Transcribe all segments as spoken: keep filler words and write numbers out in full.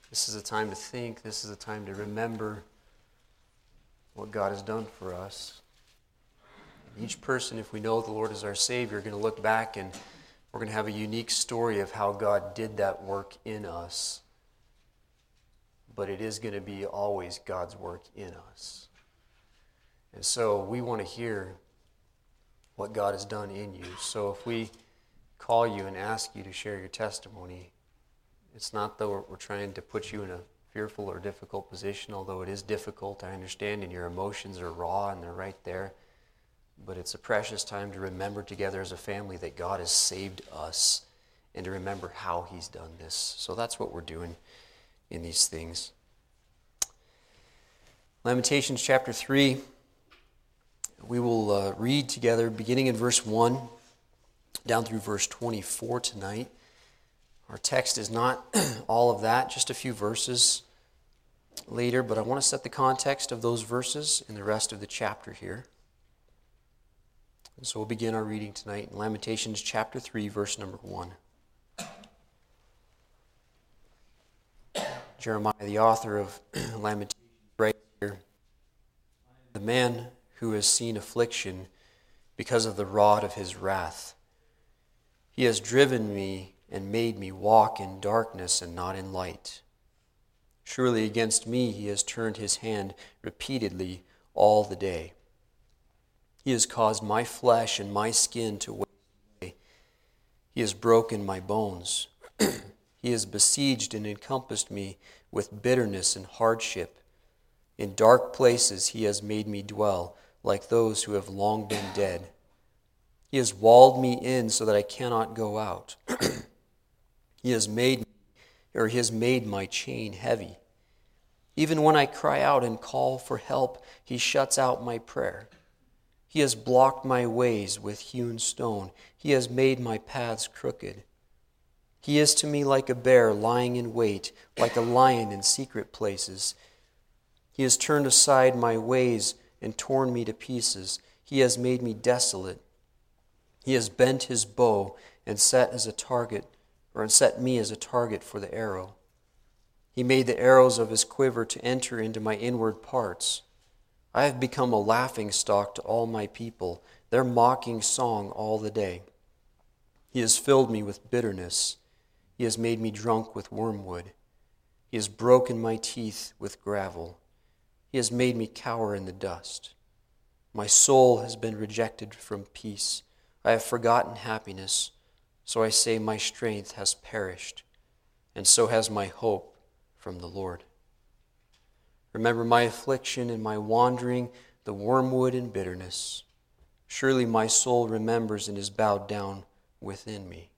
This is a time to think. This is a time to remember what God has done for us. Each person, if we know the Lord is our Savior, are going to look back and we're going to have a unique story of how God did that work in us. But it is going to be always God's work in us. And so we want to hear what God has done in you. So if we call you and ask you to share your testimony, it's not that we're, we're trying to put you in a fearful or difficult position, although it is difficult, I understand, and your emotions are raw and they're right there. But it's a precious time to remember together as a family that God has saved us and to remember how He's done this. So that's what we're doing in these things. Lamentations chapter three, we will uh, read together beginning in verse one down through verse twenty-four tonight. Our text is not all of that, just a few verses later, but I want to set the context of those verses in the rest of the chapter here. And so we'll begin our reading tonight in Lamentations chapter three, verse number one. Jeremiah, the author of Lamentations, writes here, "The man who has seen affliction because of the rod of his wrath. He has driven me and made me walk in darkness and not in light. Surely against me he has turned his hand repeatedly all the day. He has caused my flesh and my skin to waste away. He has broken my bones. He has besieged and encompassed me with bitterness and hardship. In dark places he has made me dwell, like those who have long been dead. He has walled me in so that I cannot go out. He has made or he has made my chain heavy. Even when I cry out and call for help, he shuts out my prayer. He has blocked my ways with hewn stone. He has made my paths crooked. He is to me like a bear lying in wait, like a lion in secret places. He has turned aside my ways and torn me to pieces. He has made me desolate. He has bent his bow and set as a target, or set me as a target for the arrow. He made the arrows of his quiver to enter into my inward parts. I have become a laughingstock to all my people, their mocking song all the day. He has filled me with bitterness. He has made me drunk with wormwood. He has broken my teeth with gravel. He has made me cower in the dust. My soul has been rejected from peace. I have forgotten happiness. So I say my strength has perished, and so has my hope from the Lord. Remember my affliction and my wandering, the wormwood and bitterness. Surely my soul remembers and is bowed down within me.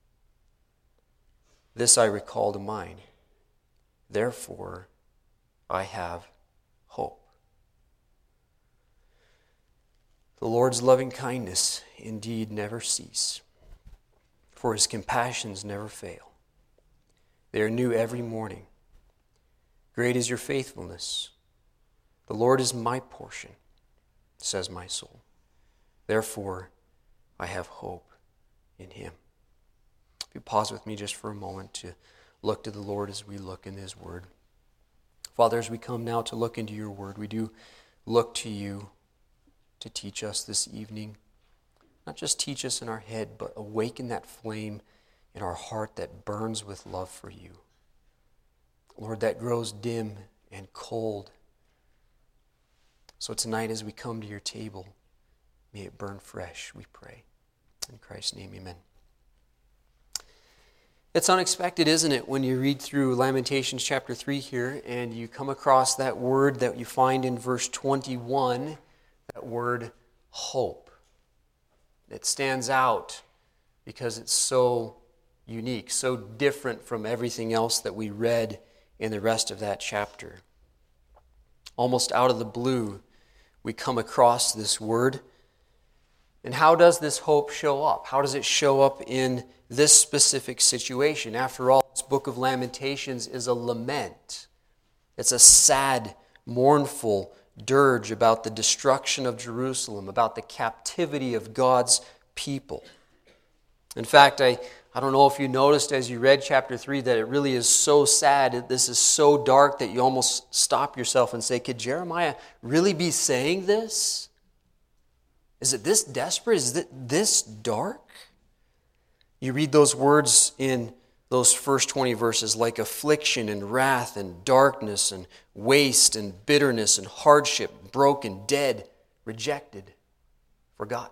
This I recall to mind. Therefore, I have hope." The Lord's loving kindness indeed never cease, for his compassions never fail. They are new every morning. Great is your faithfulness. The Lord is my portion, says my soul. Therefore, I have hope in him. If you pause with me just for a moment to look to the Lord as we look in his word. Father, as we come now to look into your word, we do look to you to teach us this evening. Not just teach us in our head, but awaken that flame in our heart that burns with love for you. Lord, that grows dim and cold. So tonight as we come to your table, may it burn fresh, we pray. In Christ's name, amen. It's unexpected, isn't it, when you read through Lamentations chapter three here and you come across that word that you find in verse twenty-one, that word hope. It stands out because it's so unique, so different from everything else that we read in the rest of that chapter. Almost out of the blue, we come across this word. And how does this hope show up? How does it show up in this specific situation? After all, this book of Lamentations is a lament. It's a sad, mournful dirge about the destruction of Jerusalem, about the captivity of God's people. In fact, I, I don't know if you noticed as you read chapter three that it really is so sad. This is so dark that you almost stop yourself and say, could Jeremiah really be saying this? Is it this desperate? Is it this dark? You read those words in those first twenty verses, like affliction and wrath and darkness and waste and bitterness and hardship, broken, dead, rejected, forgotten.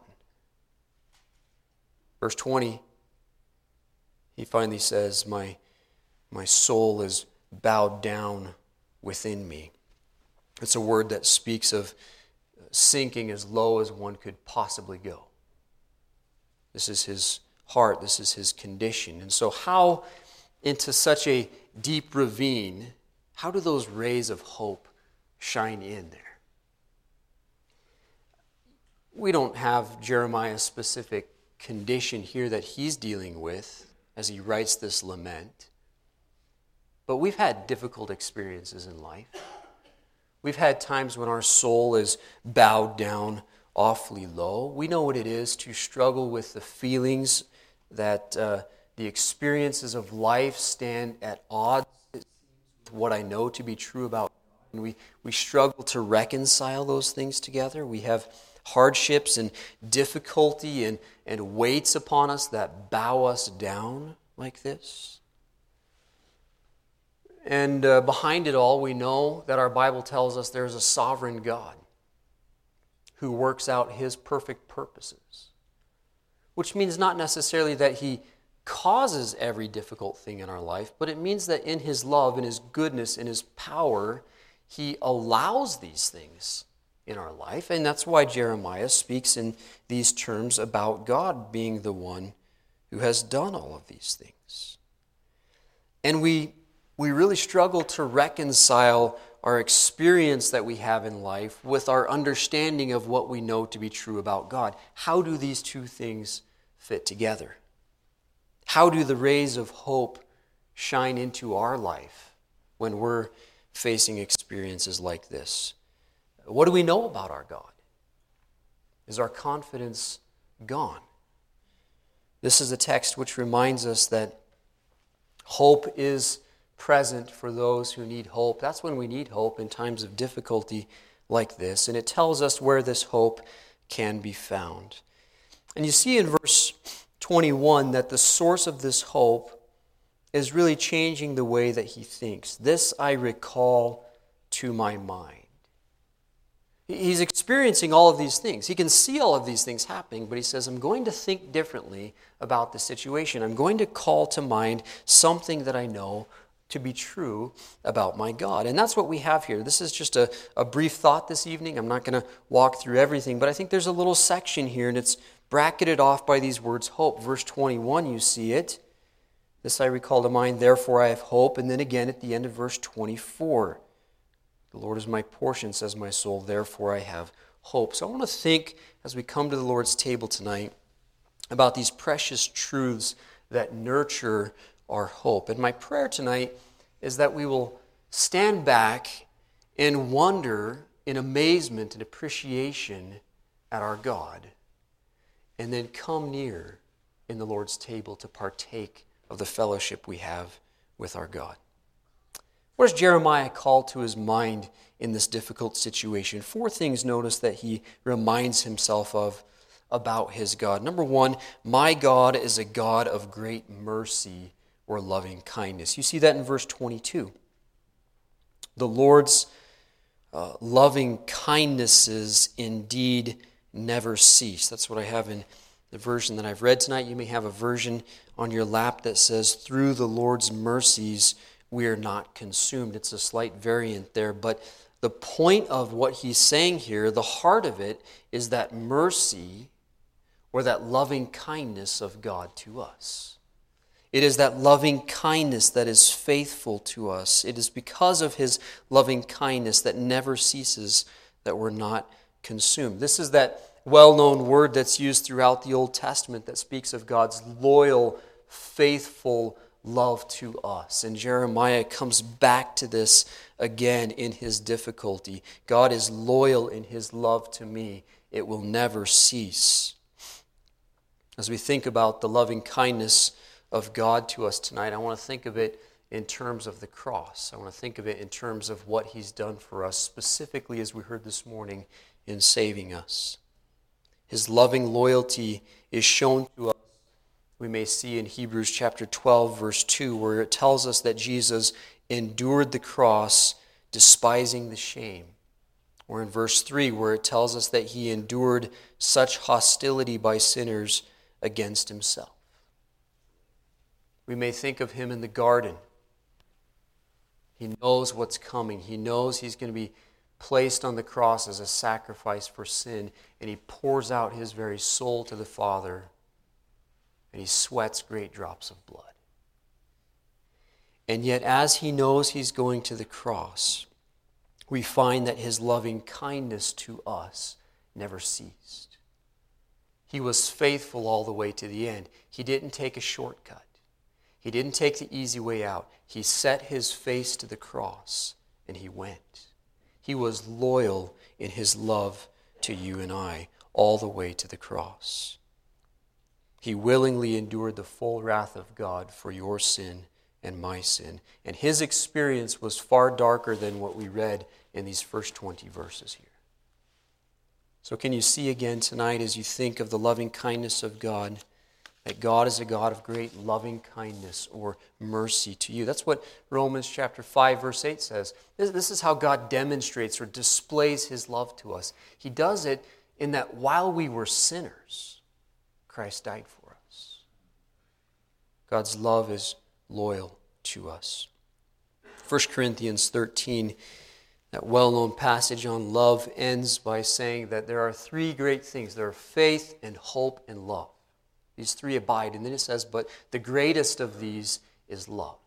Verse twenty, he finally says, my, my soul is bowed down within me. It's a word that speaks of sinking as low as one could possibly go. This is his heart, this is his condition. And so how into such a deep ravine, how do those rays of hope shine in there? We don't have Jeremiah's specific condition here that he's dealing with as he writes this lament. But we've had difficult experiences in life. We've had times when our soul is bowed down awfully low. We know what it is to struggle with the feelings that uh, the experiences of life stand at odds with what I know to be true about God. And we, we struggle to reconcile those things together. We have hardships and difficulty and, and weights upon us that bow us down like this. And uh, behind it all, we know that our Bible tells us there's a sovereign God who works out his perfect purposes, which means not necessarily that he causes every difficult thing in our life, but it means that in his love, in his goodness, in his power, he allows these things in our life. And that's why Jeremiah speaks in these terms about God being the one who has done all of these things. And we we really struggle to reconcile our experience that we have in life with our understanding of what we know to be true about God. How do these two things fit together? How do the rays of hope shine into our life when we're facing experiences like this? What do we know about our God? Is our confidence gone? This is a text which reminds us that hope is present for those who need hope. That's when we need hope, in times of difficulty like this. And it tells us where this hope can be found. And you see in verse twenty-one that the source of this hope is really changing the way that he thinks. This I recall to my mind. He's experiencing all of these things. He can see all of these things happening, but he says, I'm going to think differently about the situation. I'm going to call to mind something that I know to be true about my God. And that's what we have here. This is just a, a brief thought this evening. I'm not going to walk through everything, but I think there's a little section here, and it's bracketed off by these words, hope. Verse twenty-one, you see it. This I recall to mind, therefore I have hope. And then again at the end of verse twenty-four, the Lord is my portion, says my soul, therefore I have hope. So I want to think, as we come to the Lord's table tonight, about these precious truths that nurture our hope. And my prayer tonight is that we will stand back and wonder in amazement and appreciation at our God, and then come near in the Lord's table to partake of the fellowship we have with our God. What does Jeremiah call to his mind in this difficult situation? Four things, notice, that he reminds himself of about his God. Number one, my God is a God of great mercy or loving kindness. You see that in verse twenty-two. The Lord's uh, loving kindnesses indeed never cease. That's what I have in the version that I've read tonight. You may have a version on your lap that says, through the Lord's mercies we are not consumed. It's a slight variant there, but the point of what he's saying here, the heart of it, is that mercy or that loving kindness of God to us. It is that loving kindness that is faithful to us. It is because of his loving kindness that never ceases that we're not consumed. This is that well-known word that's used throughout the Old Testament that speaks of God's loyal, faithful love to us. And Jeremiah comes back to this again in his difficulty. God is loyal in his love to me. It will never cease. As we think about the loving kindness of God to us tonight, I want to think of it in terms of the cross. I want to think of it in terms of what he's done for us, specifically as we heard this morning, in saving us. His loving loyalty is shown to us, we may see in Hebrews chapter twelve, verse two, where it tells us that Jesus endured the cross, despising the shame. Or in verse three, where it tells us that he endured such hostility by sinners against himself. We may think of him in the garden. He knows what's coming. He knows he's going to be placed on the cross as a sacrifice for sin, and he pours out his very soul to the Father, and he sweats great drops of blood. And yet, as he knows he's going to the cross, we find that his loving kindness to us never ceased. He was faithful all the way to the end. He didn't take a shortcut. He didn't take the easy way out. He set his face to the cross, and he went. He was loyal in his love to you and I, all the way to the cross. He willingly endured the full wrath of God for your sin and my sin. And his experience was far darker than what we read in these first twenty verses here. So can you see again tonight, as you think of the loving kindness of God, that God is a God of great loving kindness or mercy to you? That's what Romans chapter five, verse eight says. This, this is how God demonstrates or displays his love to us. He does it in that while we were sinners, Christ died for us. God's love is loyal to us. First Corinthians thirteen, that well-known passage on love, ends by saying that there are three great things. There are faith and hope and love. These three abide. And then it says, but the greatest of these is love.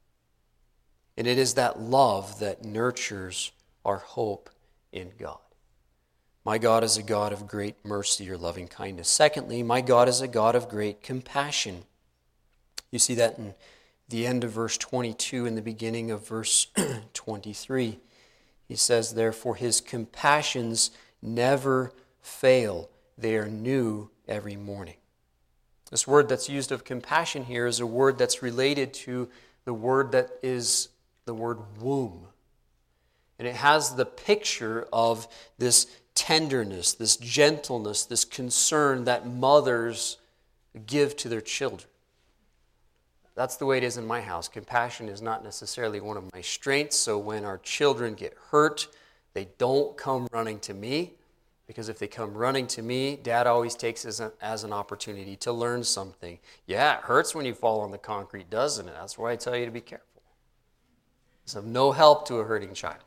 And it is that love that nurtures our hope in God. My God is a God of great mercy or loving kindness. Secondly, my God is a God of great compassion. You see that in the end of verse twenty-two and the beginning of verse twenty-three. He says, therefore, his compassions never fail. They are new every morning. This word that's used of compassion here is a word that's related to the word that is the word womb. And it has the picture of this tenderness, this gentleness, this concern that mothers give to their children. That's the way it is in my house. Compassion is not necessarily one of my strengths, so when our children get hurt, they don't come running to me. Because if they come running to me, Dad always takes it as, a, as an opportunity to learn something. Yeah, it hurts when you fall on the concrete, doesn't it? That's why I tell you to be careful. It's of no help to a hurting child.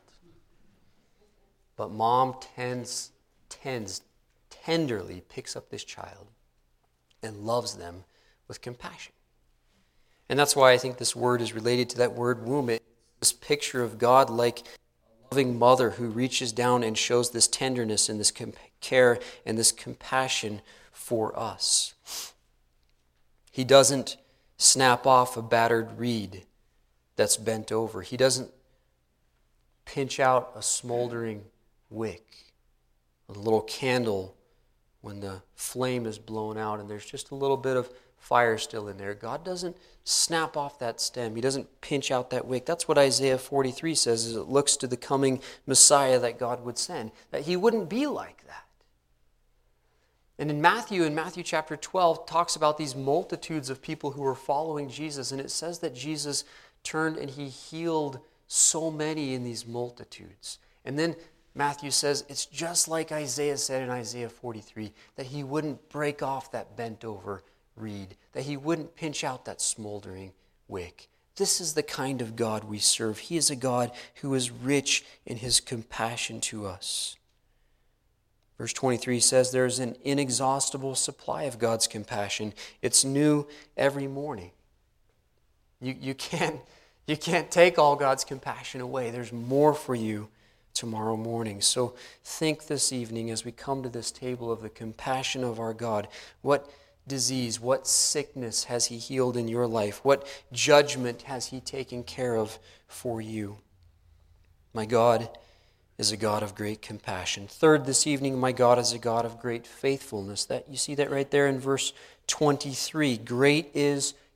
But mom tends, tends, tenderly picks up this child and loves them with compassion. And that's why I think this word is related to that word womb. It's this picture of God like loving mother who reaches down and shows this tenderness and this care and this compassion for us. He doesn't snap off a battered reed that's bent over. He doesn't pinch out a smoldering wick, a little candle when the flame is blown out and there's just a little bit of fire still in there. God doesn't snap off that stem. He doesn't pinch out that wick. That's what Isaiah forty-three says as it looks to the coming Messiah that God would send, that he wouldn't be like that. And in Matthew, in Matthew chapter twelve, talks about these multitudes of people who were following Jesus, and it says that Jesus turned and he healed so many in these multitudes. And then Matthew says it's just like Isaiah said in Isaiah forty-three, that he wouldn't break off that bent over reed, that he wouldn't pinch out that smoldering wick. This is the kind of God we serve. He is a God who is rich in his compassion to us. Verse twenty-three says there is an inexhaustible supply of God's compassion. It's new every morning. You, you, can't, you can't take all God's compassion away. There's more for you tomorrow morning. So think this evening as we come to this table of the compassion of our God. What disease, what sickness has he healed in your life? What judgment has he taken care of for you? My God is a God of great compassion. Third, this evening, my God is a God of great faithfulness. That you see that right there in verse twenty-three. Great is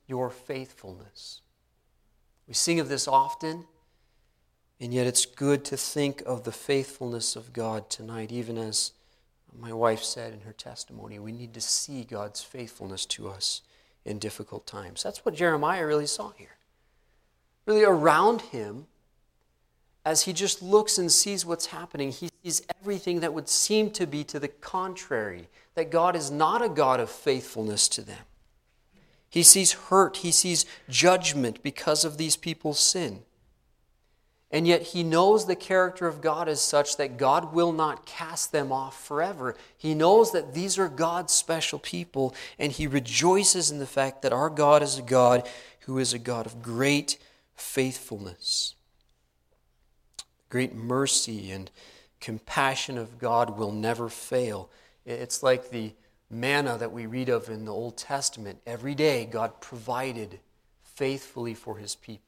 your faithfulness. We sing of this often, and yet it's good to think of the faithfulness of God tonight, even as my wife said in her testimony, we need to see God's faithfulness to us in difficult times. That's what Jeremiah really saw here. Really around him, as he just looks and sees what's happening, he sees everything that would seem to be to the contrary, that God is not a God of faithfulness to them. He sees hurt, he sees judgment because of these people's sin. And yet he knows the character of God is such that God will not cast them off forever. He knows that these are God's special people, and he rejoices in the fact that our God is a God who is a God of great faithfulness. Great mercy and compassion of God will never fail. It's like the manna that we read of in the Old Testament. Every day God provided faithfully for his people.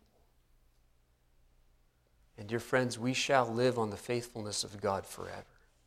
And dear friends, we shall live on the faithfulness of God forever.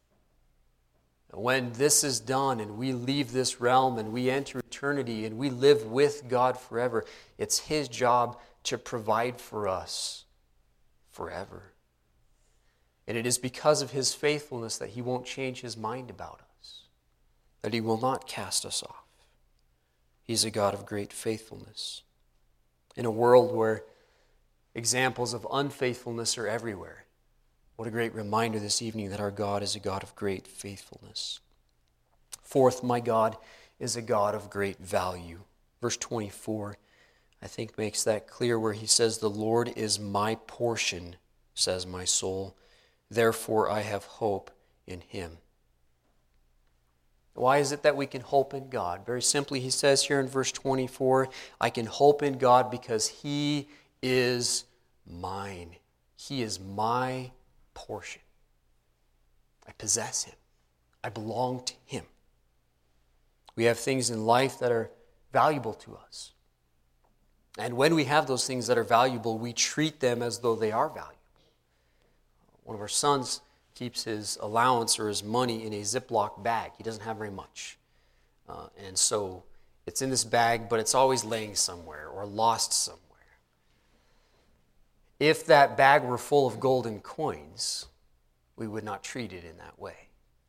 When this is done and we leave this realm and we enter eternity and we live with God forever, it's his job to provide for us forever. And it is because of his faithfulness that he won't change his mind about us, that he will not cast us off. He's a God of great faithfulness. In a world where examples of unfaithfulness are everywhere, what a great reminder this evening that our God is a God of great faithfulness. Fourth, my God is a God of great value. Verse twenty-four, I think, makes that clear, where he says, "The Lord is my portion, says my soul. Therefore I have hope in him." Why is it that we can hope in God? Very simply, he says here in verse twenty-four, I can hope in God because he is mine. He is my portion. I possess him. I belong to him. We have things in life that are valuable to us. And when we have those things that are valuable, we treat them as though they are valuable. One of our sons keeps his allowance or his money in a Ziploc bag. He doesn't have very much. Uh, and so it's in this bag, but it's always laying somewhere or lost somewhere. If that bag were full of golden coins, we would not treat it in that way.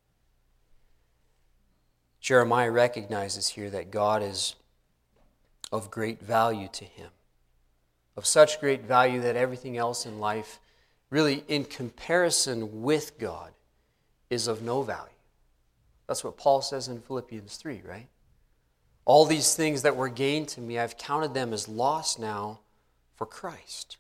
Jeremiah recognizes here that God is of great value to him, of such great value that everything else in life, really in comparison with God, is of no value. That's what Paul says in Philippians three, right? All these things that were gained to me, I've counted them as lost now for Christ.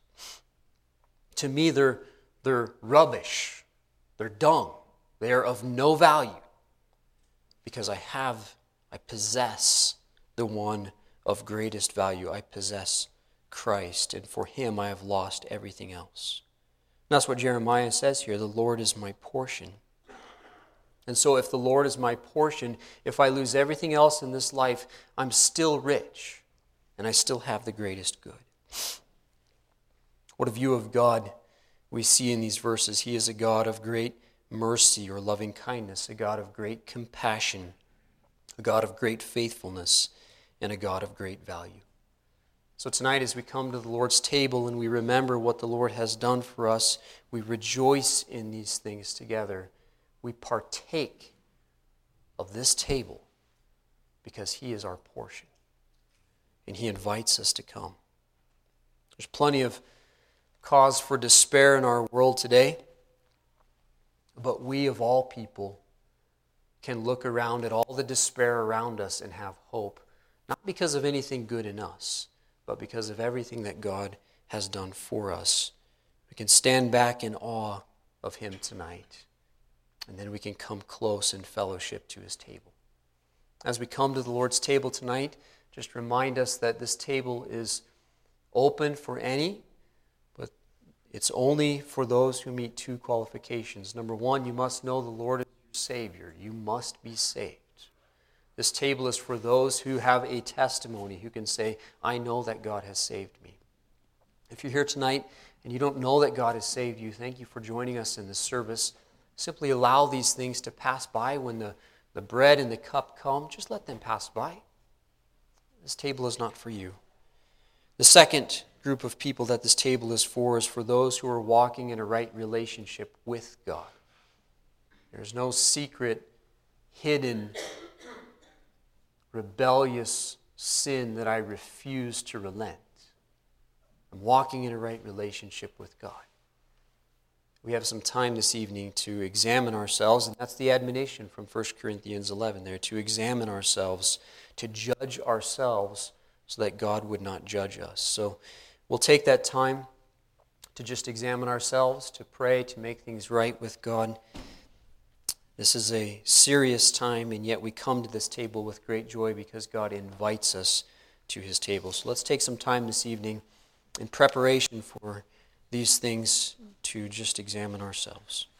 To me, they're, they're rubbish. They're dung. They are of no value because I have, I possess the one of greatest value. I possess Christ, and for him I have lost everything else. And that's what Jeremiah says here, the Lord is my portion. And so if the Lord is my portion, if I lose everything else in this life, I'm still rich, and I still have the greatest good. What a view of God we see in these verses. He is a God of great mercy or loving kindness, a God of great compassion, a God of great faithfulness, and a God of great value. So tonight, as we come to the Lord's table and we remember what the Lord has done for us, we rejoice in these things together. We partake of this table because he is our portion, and he invites us to come. There's plenty of cause for despair in our world today, but we of all people can look around at all the despair around us and have hope, not because of anything good in us, but because of everything that God has done for us. We can stand back in awe of him tonight, and then we can come close in fellowship to his table. As we come to the Lord's table tonight, just remind us that this table is open for any, but it's only for those who meet two qualifications. Number one, you must know the Lord is your Savior. You must be saved. This table is for those who have a testimony, who can say, I know that God has saved me. If you're here tonight and you don't know that God has saved you, thank you for joining us in this service. Simply allow these things to pass by. When the, the bread and the cup come, just let them pass by. This table is not for you. The second group of people that this table is for is for those who are walking in a right relationship with God. There's no secret, hidden, rebellious sin that I refuse to relent. I'm walking in a right relationship with God. We have some time this evening to examine ourselves, and that's the admonition from First Corinthians eleven there, to examine ourselves, to judge ourselves so that God would not judge us. So we'll take that time to just examine ourselves, to pray, to make things right with God. This is a serious time, and yet we come to this table with great joy because God invites us to his table. So let's take some time this evening in preparation for these things to just examine ourselves.